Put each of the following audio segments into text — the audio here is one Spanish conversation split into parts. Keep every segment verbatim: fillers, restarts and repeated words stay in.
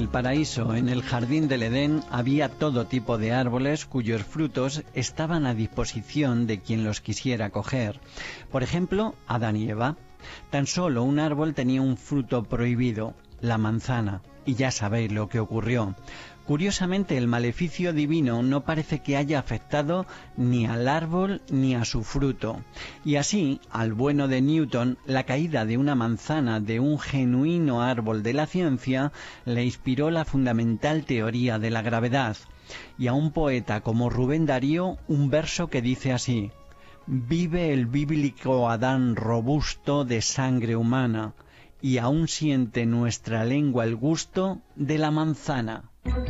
el paraíso, en el jardín del Edén, había todo tipo de árboles cuyos frutos estaban a disposición de quien los quisiera coger. Por ejemplo, Adán y Eva. Tan solo un árbol tenía un fruto prohibido, la manzana, y ya sabéis lo que ocurrió. Curiosamente, el maleficio divino no parece que haya afectado ni al árbol ni a su fruto. Y así, al bueno de Newton, la caída de una manzana de un genuino árbol de la ciencia le inspiró la fundamental teoría de la gravedad. Y a un poeta como Rubén Darío, un verso que dice así: «Vive el bíblico Adán robusto de sangre humana, y aún siente nuestra lengua el gusto de la manzana».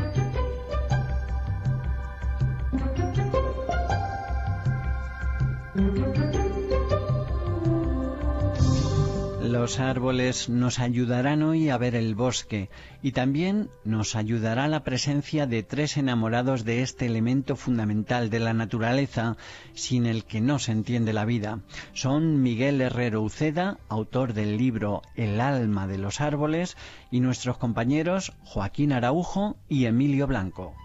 Los árboles nos ayudarán hoy a ver el bosque, y también nos ayudará la presencia de tres enamorados de este elemento fundamental de la naturaleza, sin el que no se entiende la vida. Son Miguel Herrero Uceda, autor del libro El alma de los árboles, y nuestros compañeros Joaquín Araujo y Emilio Blanco.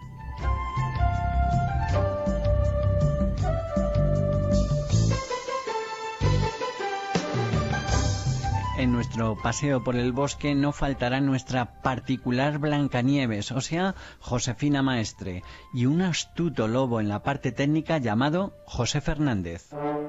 En nuestro paseo por el bosque no faltará nuestra particular Blancanieves, o sea, Josefina Maestre, y un astuto lobo en la parte técnica llamado José Fernández.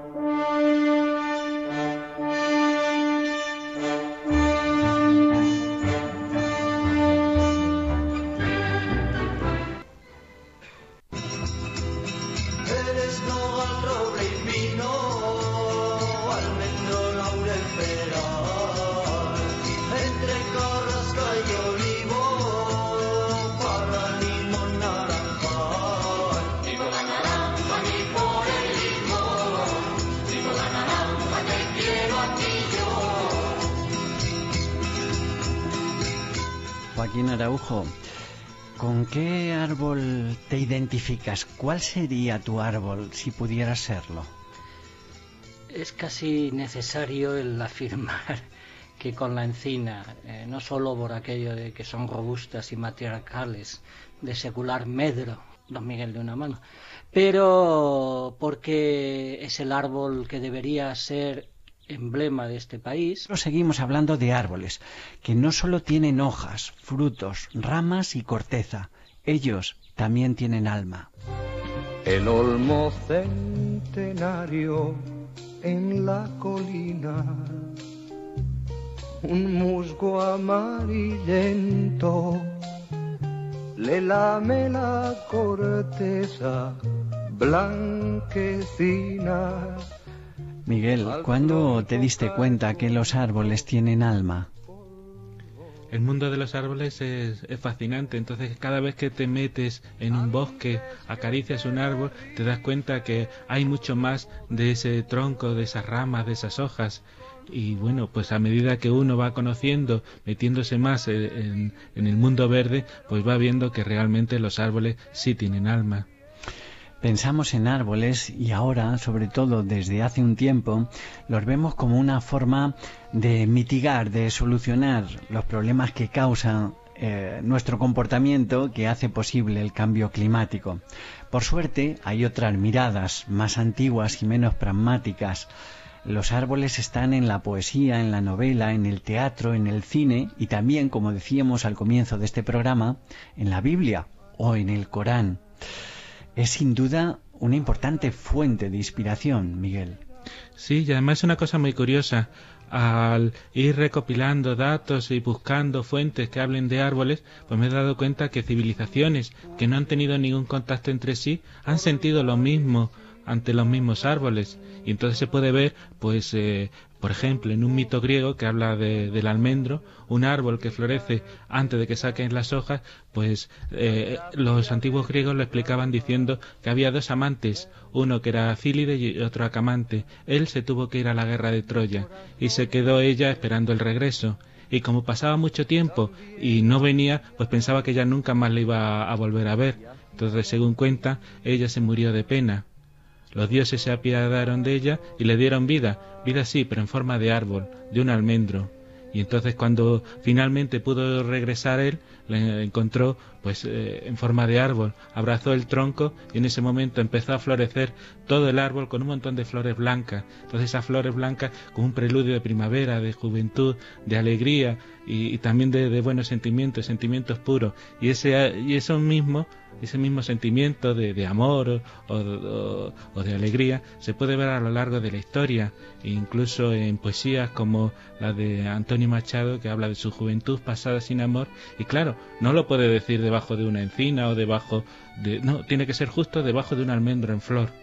Joaquín Araujo, ¿con qué árbol te identificas? ¿Cuál sería tu árbol si pudieras serlo? Es casi necesario el afirmar que con la encina, eh, no solo por aquello de que son robustas y matriarcales, de secular medro, don Miguel de una mano, pero porque es el árbol que debería ser emblema de este país. Seguimos hablando de árboles, que no solo tienen hojas, frutos, ramas y corteza, ellos también tienen alma. El olmo centenario en la colina, un musgo amarillento le lame la corteza blanquecina. Miguel, ¿cuándo te diste cuenta que los árboles tienen alma? El mundo de los árboles es, es fascinante, entonces cada vez que te metes en un bosque, acaricias un árbol, te das cuenta que hay mucho más de ese tronco, de esas ramas, de esas hojas. Y bueno, pues a medida que uno va conociendo, metiéndose más en, en el mundo verde, pues va viendo que realmente los árboles sí tienen alma. Pensamos en árboles y ahora, sobre todo desde hace un tiempo, los vemos como una forma de mitigar, de solucionar los problemas que causan eh, nuestro comportamiento, que hace posible el cambio climático. Por suerte, hay otras miradas más antiguas y menos pragmáticas. Los árboles están en la poesía, en la novela, en el teatro, en el cine y también, como decíamos al comienzo de este programa, en la Biblia o en el Corán. Es sin duda una importante fuente de inspiración, Miguel. Sí, y además es una cosa muy curiosa. Al ir recopilando datos y buscando fuentes que hablen de árboles, pues me he dado cuenta que civilizaciones que no han tenido ningún contacto entre sí han sentido lo mismo ante los mismos árboles. Y entonces se puede ver, pues, eh, por ejemplo, en un mito griego que habla de, del almendro, un árbol que florece antes de que saquen las hojas, pues eh, los antiguos griegos lo explicaban diciendo que había dos amantes, uno que era Cílide y otro Acamante. Él se tuvo que ir a la guerra de Troya y se quedó ella esperando el regreso. Y como pasaba mucho tiempo y no venía, pues pensaba que ella nunca más le iba a, a volver a ver. Entonces, según cuenta, ella se murió de pena. Los dioses se apiadaron de ella y le dieron vida, vida sí, pero en forma de árbol, de un almendro. Y entonces cuando finalmente pudo regresar él, le encontró pues eh, en forma de árbol, abrazó el tronco y en ese momento empezó a florecer todo el árbol con un montón de flores blancas. Entonces esas flores blancas como un preludio de primavera, de juventud, de alegría y, y también de, de buenos sentimientos, sentimientos puros. Y ese y eso mismo ese mismo sentimiento de, de amor o, o, o de alegría se puede ver a lo largo de la historia, incluso en poesías como la de Antonio Machado, que habla de su juventud pasada sin amor, y claro, no lo puede decir debajo de una encina o debajo de... no, tiene que ser justo debajo de un almendro en flor.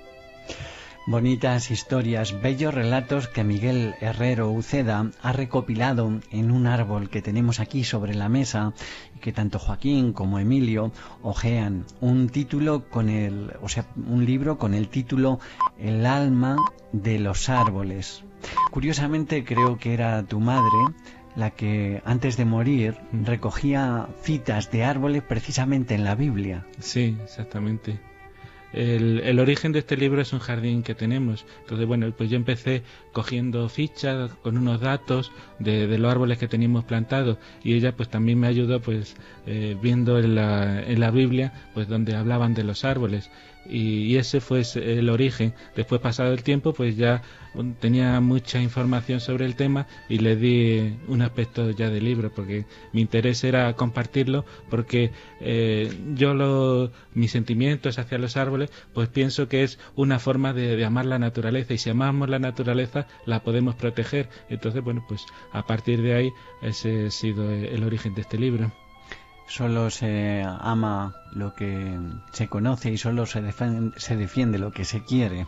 Bonitas historias, bellos relatos que Miguel Herrero Uceda ha recopilado en un árbol que tenemos aquí sobre la mesa y que tanto Joaquín como Emilio ojean. Un título con el, o sea, un libro con el título El alma de los árboles. Curiosamente creo que era tu madre la que antes de morir recogía citas de árboles precisamente en la Biblia. Sí, exactamente. El, el origen de este libro es un jardín que tenemos. Entonces, bueno, pues yo empecé cogiendo fichas con unos datos de, de los árboles que teníamos plantados y ella pues también me ayudó pues eh, viendo en la, en la Biblia pues donde hablaban de los árboles y, y ese fue el origen. Después, pasado el tiempo, pues ya tenía mucha información sobre el tema y le di un aspecto ya del libro porque mi interés era compartirlo porque eh, yo lo, mis sentimientos hacia los árboles pues pienso que es una forma de, de amar la naturaleza y si amamos la naturaleza la podemos proteger. Entonces, bueno, pues a partir de ahí ese ha sido el origen de este libro. Solo se ama lo que se conoce y solo se defiende, se defiende lo que se quiere.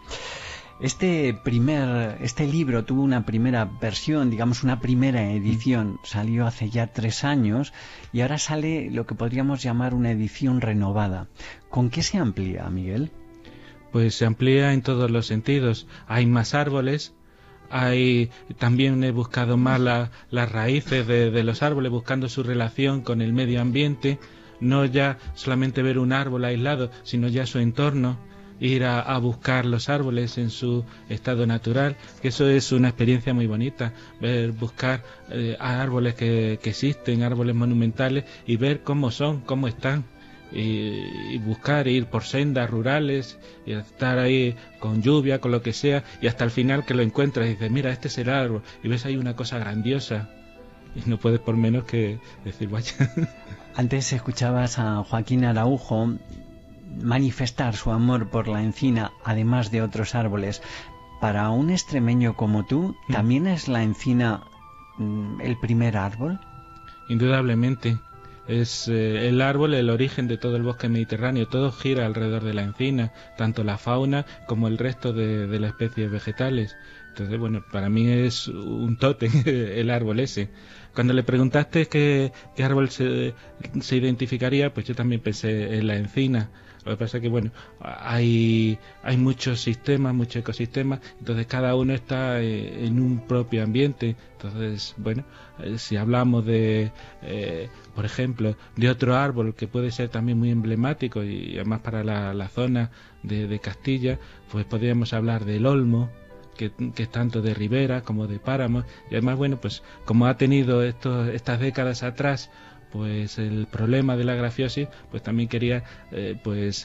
Este primer, este libro tuvo una primera versión, digamos una primera edición, salió hace ya tres años y ahora sale lo que podríamos llamar una edición renovada. ¿Con qué se amplía, Miguel? Pues se amplía en todos los sentidos. Hay más árboles, hay también he buscado más la, las raíces de, de los árboles, buscando su relación con el medio ambiente, no ya solamente ver un árbol aislado, sino ya su entorno. Ir a, a buscar los árboles en su estado natural, que eso es una experiencia muy bonita, ver, buscar eh, árboles que, que existen, árboles monumentales y ver cómo son, cómo están y, y buscar, ir por sendas rurales y estar ahí con lluvia, con lo que sea y hasta el final que lo encuentras y dices, mira, este es el árbol y ves ahí una cosa grandiosa y no puedes por menos que decir, vaya. Antes escuchabas a Joaquín Araujo manifestar su amor por la encina, además de otros árboles. Para un extremeño como tú, ¿también es la encina mm, el primer árbol? Indudablemente. Es eh, el árbol el origen de todo el bosque mediterráneo. Todo gira alrededor de la encina, tanto la fauna como el resto de, de las especies vegetales. Entonces, bueno, para mí es un tótem el árbol ese. Cuando le preguntaste qué, qué árbol se, se identificaría, pues yo también pensé en la encina. Lo que pasa es que, bueno, hay, hay muchos sistemas, muchos ecosistemas, entonces cada uno está eh, en un propio ambiente. Entonces, bueno, eh, si hablamos de, eh, por ejemplo, de otro árbol que puede ser también muy emblemático y además para la, la zona de, de Castilla, pues podríamos hablar del olmo, que, que es tanto de ribera como de páramo, y además, bueno, pues como ha tenido estos, estas décadas atrás, pues el problema de la grafiosis, pues también quería eh, pues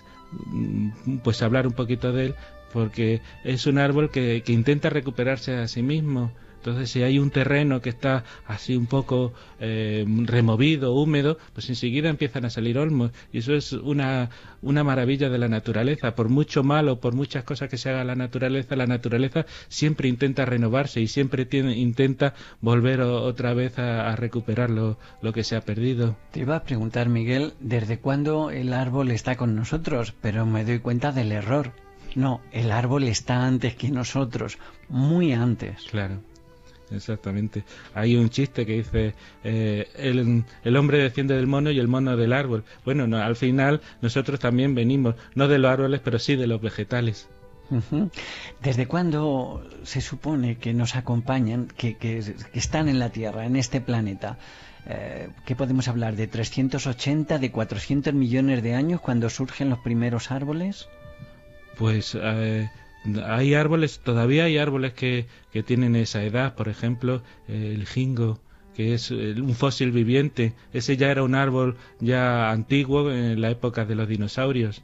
pues hablar un poquito de él, porque es un árbol que, que intenta recuperarse a sí mismo. Entonces, si hay un terreno que está así un poco eh, removido, húmedo, pues enseguida empiezan a salir olmos. Y eso es una, una maravilla de la naturaleza. Por mucho mal o por muchas cosas que se haga la naturaleza, la naturaleza siempre intenta renovarse y siempre tiene, intenta volver o, otra vez a, a recuperar lo, lo que se ha perdido. Te iba a preguntar, Miguel, ¿desde cuándo el árbol está con nosotros? Pero me doy cuenta del error. No, el árbol está antes que nosotros, muy antes. Claro. Exactamente. Hay un chiste que dice eh, el, el hombre desciende del mono y el mono del árbol. Bueno, no, al final nosotros también venimos, no de los árboles, pero sí de los vegetales. Uh-huh. ¿Desde cuándo se supone que nos acompañan, que, que, que están en la Tierra, en este planeta? Eh, ¿Qué podemos hablar? ¿De trescientos ochenta, de cuatrocientos millones de años cuando surgen los primeros árboles? Pues... Eh, hay árboles, todavía hay árboles que, que tienen esa edad, por ejemplo, eh, el jingo, que es un fósil viviente. Ese ya era un árbol ya antiguo en la época de los dinosaurios.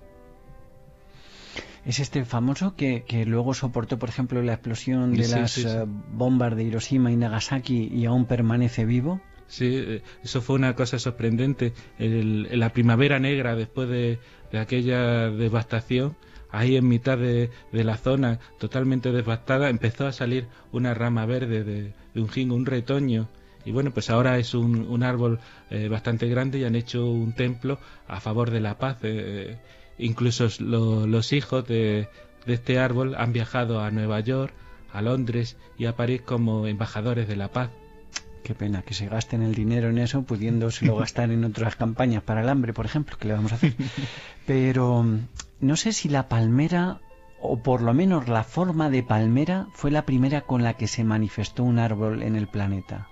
Es este famoso que, que luego soportó, por ejemplo, la explosión de sí, las sí, sí. Uh, bombas de Hiroshima y Nagasaki y aún permanece vivo. Sí, eso fue una cosa sorprendente. El, la primavera negra, después de, de aquella devastación, ahí en mitad de, de la zona totalmente devastada, empezó a salir una rama verde de, de un jingo, un retoño. Y bueno, pues ahora es un, un árbol eh, bastante grande y han hecho un templo a favor de la paz. Eh, incluso lo, los hijos de, de este árbol han viajado a Nueva York, a Londres y a París como embajadores de la paz. Qué pena que se gasten el dinero en eso, pudiéndoselo gastar en otras campañas para el hambre, por ejemplo, que le vamos a hacer. Pero no sé si la palmera, o por lo menos la forma de palmera, fue la primera con la que se manifestó un árbol en el planeta.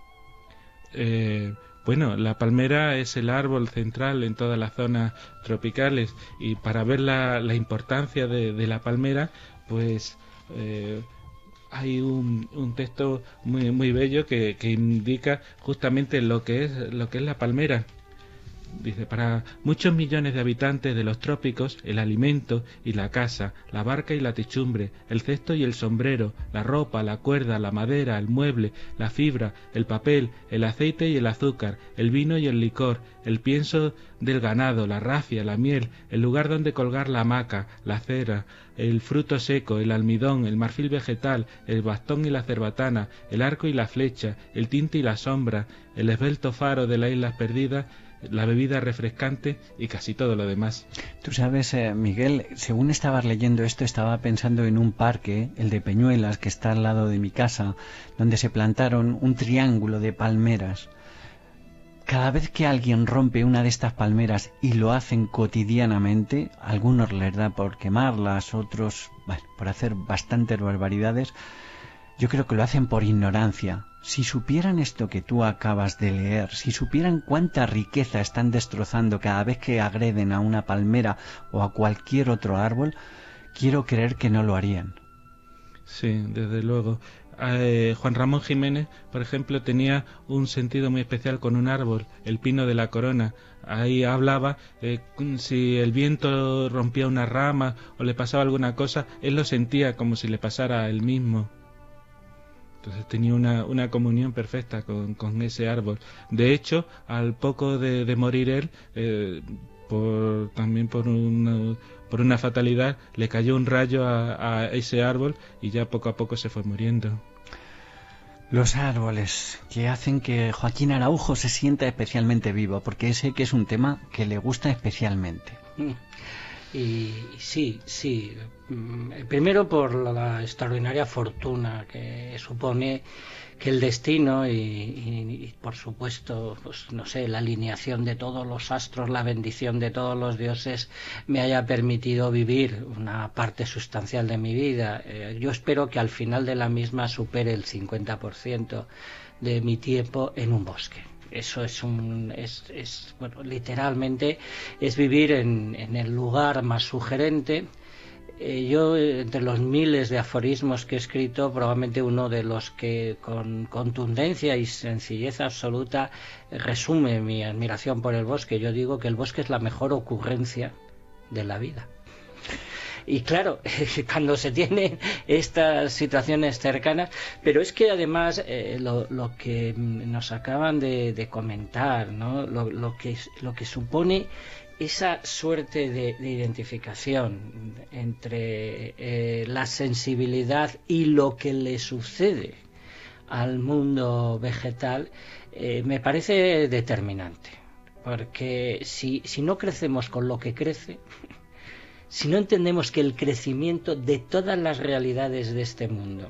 Eh, bueno, la palmera es el árbol central en todas las zonas tropicales, y para ver la, la importancia de, de la palmera, pues eh, hay un, un texto muy muy bello que, que indica justamente lo que es lo que es la palmera. Dice: para muchos millones de habitantes de los trópicos, el alimento y la casa, la barca y la techumbre, el cesto y el sombrero, la ropa, la cuerda, la madera, el mueble, la fibra, el papel, el aceite y el azúcar, el vino y el licor, el pienso del ganado, la rafia, la miel, el lugar donde colgar la hamaca, la cera, el fruto seco, el almidón, el marfil vegetal, el bastón y la cerbatana, el arco y la flecha, el tinte y la sombra, el esbelto faro de las islas perdidas, la bebida refrescante y casi todo lo demás. Tú sabes, eh, Miguel, según estabas leyendo esto, estaba pensando en un parque, el de Peñuelas, que está al lado de mi casa, donde se plantaron un triángulo de palmeras. Cada vez que alguien rompe una de estas palmeras, y lo hacen cotidianamente, a algunos les da por quemarlas, otros, bueno, por hacer bastantes barbaridades, yo creo que lo hacen por ignorancia. Si supieran esto que tú acabas de leer, si supieran cuánta riqueza están destrozando cada vez que agreden a una palmera o a cualquier otro árbol, quiero creer que no lo harían. Sí, desde luego. Eh, Juan Ramón Jiménez, por ejemplo, tenía un sentido muy especial con un árbol, el pino de la Corona. Ahí hablaba, eh, si el viento rompía una rama o le pasaba alguna cosa, él lo sentía como si le pasara a él mismo. Entonces tenía una, una comunión perfecta con, con ese árbol. De hecho, al poco de, de morir él, eh, por, también por una, por una fatalidad, le cayó un rayo a, a ese árbol y ya poco a poco se fue muriendo. Los árboles que hacen que Joaquín Araujo se sienta especialmente vivo, porque sé que es un tema que le gusta especialmente. Y sí, sí. Primero por la extraordinaria fortuna que supone que el destino y, y, y por supuesto, pues no sé, la alineación de todos los astros, la bendición de todos los dioses me haya permitido vivir una parte sustancial de mi vida. Eh, yo espero que al final de la misma supere el cincuenta por ciento de mi tiempo en un bosque. Eso es un es, es bueno, literalmente es vivir en, en el lugar más sugerente. Eh, yo, entre los miles de aforismos que he escrito, probablemente uno de los que con contundencia y sencillez absoluta resume mi admiración por el bosque. Yo digo que el bosque es la mejor ocurrencia de la vida. Y claro, cuando se tienen estas situaciones cercanas, pero es que además eh, lo, lo que nos acaban de, de comentar, ¿no? Lo, lo que lo que supone esa suerte de, de identificación entre eh, la sensibilidad y lo que le sucede al mundo vegetal, eh, me parece determinante, porque si, si no crecemos con lo que crece, si no entendemos que el crecimiento de todas las realidades de este mundo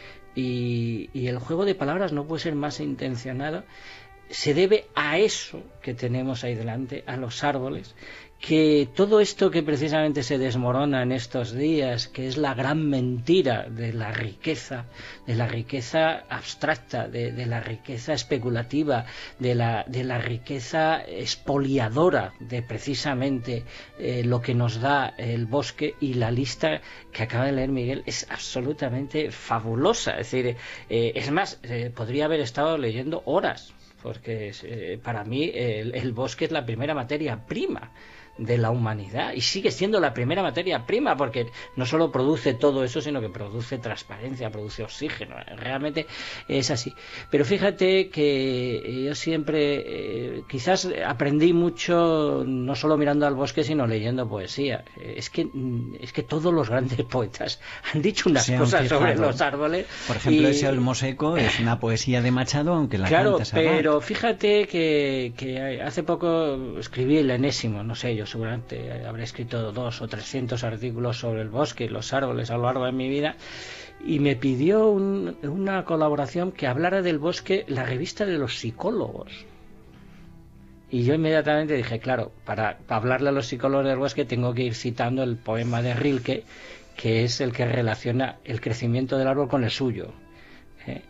y, y el juego de palabras no puede ser más intencionado, se debe a eso que tenemos ahí delante, a los árboles, que todo esto que precisamente se desmorona en estos días, que es la gran mentira de la riqueza, de la riqueza abstracta, de, de la riqueza especulativa, de la, de la riqueza expoliadora de precisamente eh, lo que nos da el bosque, y la lista que acaba de leer Miguel es absolutamente fabulosa. Es decir, eh, es más, eh, podría haber estado leyendo horas porque eh, para mí el, el bosque es la primera materia prima de la humanidad y sigue siendo la primera materia prima, porque no solo produce todo eso, sino que produce transparencia, produce oxígeno, realmente es así. Pero fíjate que yo siempre eh, quizás aprendí mucho no solo mirando al bosque, sino leyendo poesía. Es que es que todos los grandes poetas han dicho unas cosas sobre los árboles. Por ejemplo, y... ese Olmo Seco es una poesía de Machado, aunque la claro, canta Serrat. Pero fíjate que, que hace poco escribí el enésimo, no sé, yo seguramente habré escrito dos o trescientos artículos sobre el bosque y los árboles a lo largo de mi vida, y me pidió un, una colaboración que hablara del bosque la revista de los psicólogos. Y yo inmediatamente dije, claro, para, para hablarle a los psicólogos del bosque tengo que ir citando el poema de Rilke, que es el que relaciona el crecimiento del árbol con el suyo. ¿Eh?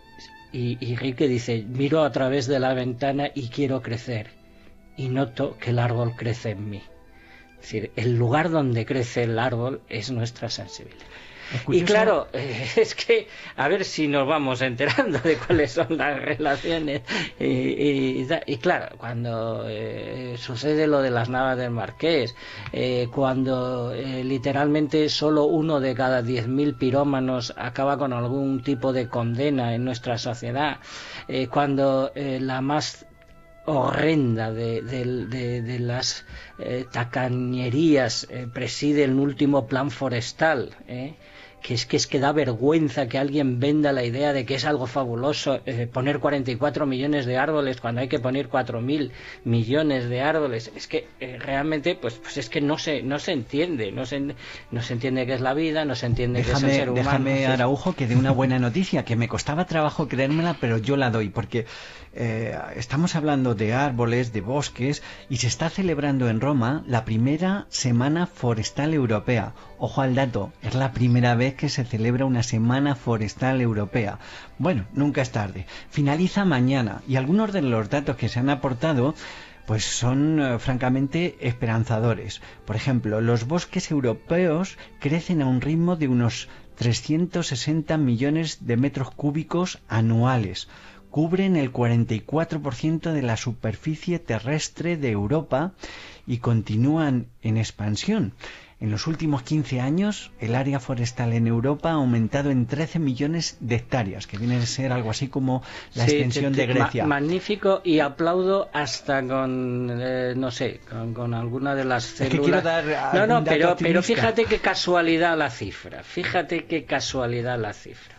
Y, y Rilke dice, miro a través de la ventana y quiero crecer, y noto que el árbol crece en mí. Es decir, el lugar donde crece el árbol es nuestra sensibilidad. Y claro, eh, es que a ver si nos vamos enterando de cuáles son las relaciones. Y, y, y claro, cuando eh, sucede lo de las Navas del Marqués, eh, cuando eh, literalmente solo uno de cada diez mil pirómanos acaba con algún tipo de condena en nuestra sociedad, eh, cuando eh, la más horrenda de, de, de, de las eh, tacañerías eh, preside el último plan forestal, eh, que es que es que da vergüenza que alguien venda la idea de que es algo fabuloso eh, poner cuarenta y cuatro millones de árboles cuando hay que poner cuatro mil millones de árboles. Es que eh, realmente pues, pues es que no se no se entiende, no se, no se entiende qué es la vida, no se entiende déjame, qué es el ser humano. Déjame, Araujo, que dé una buena noticia, que me costaba trabajo creérmela, pero yo la doy, porque eh, estamos hablando de árboles, de bosques, y se está celebrando en Roma la primera Semana Forestal Europea. Ojo al dato, es la primera vez que se celebra una Semana Forestal Europea. Bueno, nunca es tarde. Finaliza mañana, y algunos de los datos que se han aportado pues son eh, francamente esperanzadores. Por ejemplo, los bosques europeos crecen a un ritmo de unos trescientos sesenta millones de metros cúbicos anuales. Cubren el cuarenta y cuatro por ciento de la superficie terrestre de Europa y continúan en expansión. En los últimos quince años, el área forestal en Europa ha aumentado en trece millones de hectáreas, que viene a ser algo así como la sí, extensión te, te, de Grecia. Ma magnífico, y aplaudo hasta con, eh, no sé, con, con alguna de las células. Es que quiero dar no, no, pero, pero fíjate qué casualidad la cifra, fíjate qué casualidad la cifra.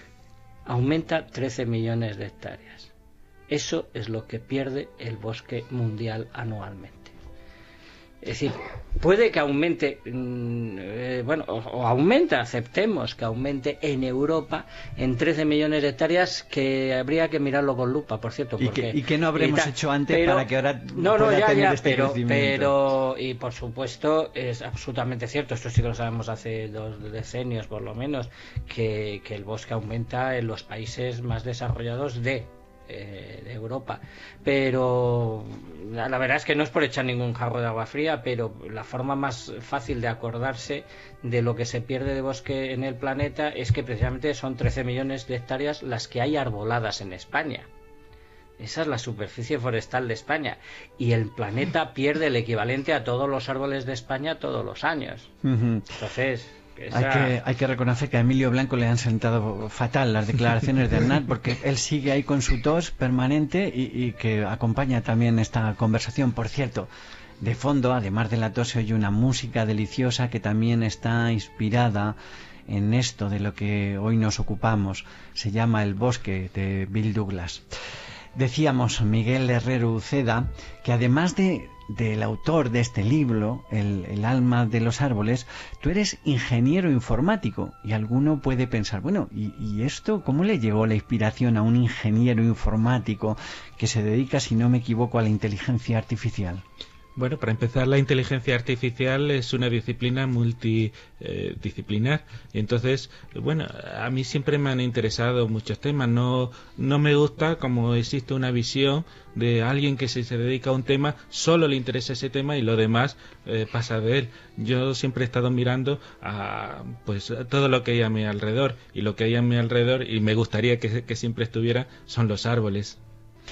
Aumenta trece millones de hectáreas. Eso es lo que pierde el bosque mundial anualmente. Es decir, puede que aumente, eh, bueno, o, o aumenta, aceptemos que aumente en Europa en trece millones de hectáreas, que habría que mirarlo con lupa, por cierto. Porque, ¿Y, que, ¿Y qué no habremos hecho antes pero, para que ahora no, no, pueda ya, tener ya, este pero, crecimiento? Pero, y por supuesto, es absolutamente cierto, esto sí que lo sabemos hace dos decenios por lo menos, que, que el bosque aumenta en los países más desarrollados de... de Europa, pero la verdad es que no es por echar ningún jarro de agua fría, pero la forma más fácil de acordarse de lo que se pierde de bosque en el planeta es que precisamente son trece millones de hectáreas las que hay arboladas en España. Esa es la superficie forestal de España, y el planeta pierde el equivalente a todos los árboles de España todos los años. Uh-huh. Entonces Esa... Hay que, hay que reconocer que a Emilio Blanco le han sentado fatal las declaraciones de Arnal, porque él sigue ahí con su tos permanente y, y que acompaña también esta conversación. Por cierto, de fondo, además de la tos, se oye una música deliciosa que también está inspirada en esto de lo que hoy nos ocupamos. Se llama El Bosque, de Bill Douglas. Decíamos, Miguel Herrero Uceda, que además de del autor de este libro, el, el alma de los árboles, tú eres ingeniero informático, y alguno puede pensar, bueno, ¿y, y esto cómo le llegó la inspiración a un ingeniero informático que se dedica, si no me equivoco, a la inteligencia artificial? Bueno, para empezar, la inteligencia artificial es una disciplina multidisciplinar. Eh, Entonces, bueno, a mí siempre me han interesado muchos temas. No, no me gusta como existe una visión de alguien que si se dedica a un tema, solo le interesa ese tema y lo demás eh, pasa de él. Yo siempre he estado mirando a pues a todo lo que hay a mi alrededor, y lo que hay a mi alrededor, y me gustaría que, que siempre estuviera, son los árboles.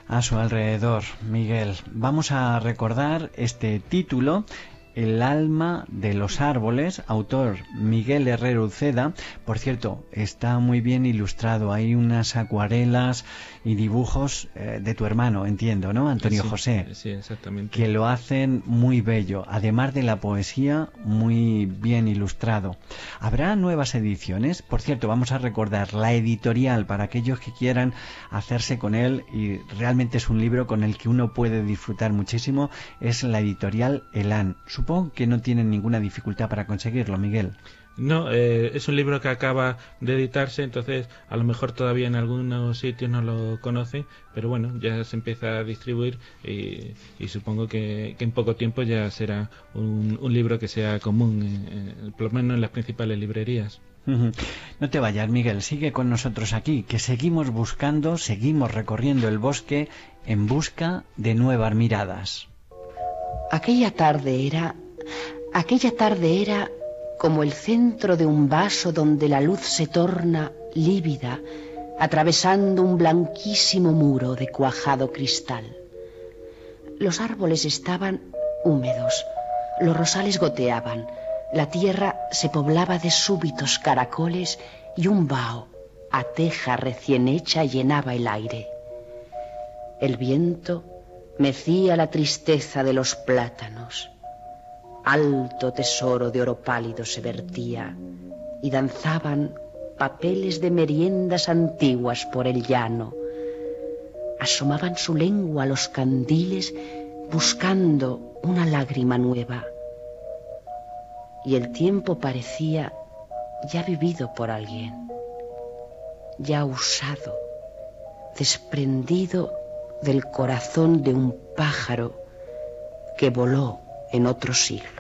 a su alrededor, Miguel. Vamos a recordar este título, El alma de los árboles, autor Miguel Herrero Uceda. Por cierto, está muy bien ilustrado, hay unas acuarelas y dibujos eh, de tu hermano, entiendo, ¿no? Antonio sí, José. Sí, exactamente. Que lo hacen muy bello, además de la poesía, muy bien ilustrado. ¿Habrá nuevas ediciones? Por cierto, vamos a recordar la editorial para aquellos que quieran hacerse con él, y realmente es un libro con el que uno puede disfrutar muchísimo, es la editorial Elan. Supongo que no tienen ninguna dificultad para conseguirlo, Miguel. No, eh, es un libro que acaba de editarse, entonces a lo mejor todavía en algunos sitios no lo conocen, pero bueno, ya se empieza a distribuir y, y supongo que, que en poco tiempo ya será un, un libro que sea común, eh, eh, por lo menos en las principales librerías. No te vayas, Miguel, sigue con nosotros aquí, que seguimos buscando, seguimos recorriendo el bosque en busca de nuevas miradas. Aquella tarde era... Aquella tarde era... como el centro de un vaso donde la luz se torna lívida, atravesando un blanquísimo muro de cuajado cristal. Los árboles estaban húmedos, los rosales goteaban, la tierra se poblaba de súbitos caracoles y un vaho, a teja recién hecha, llenaba el aire. El viento mecía la tristeza de los plátanos. Alto tesoro de oro pálido se vertía y danzaban papeles de meriendas antiguas por el llano. Asomaban su lengua a los candiles buscando una lágrima nueva. Y el tiempo parecía ya vivido por alguien, ya usado, desprendido del corazón de un pájaro que voló en otro siglo.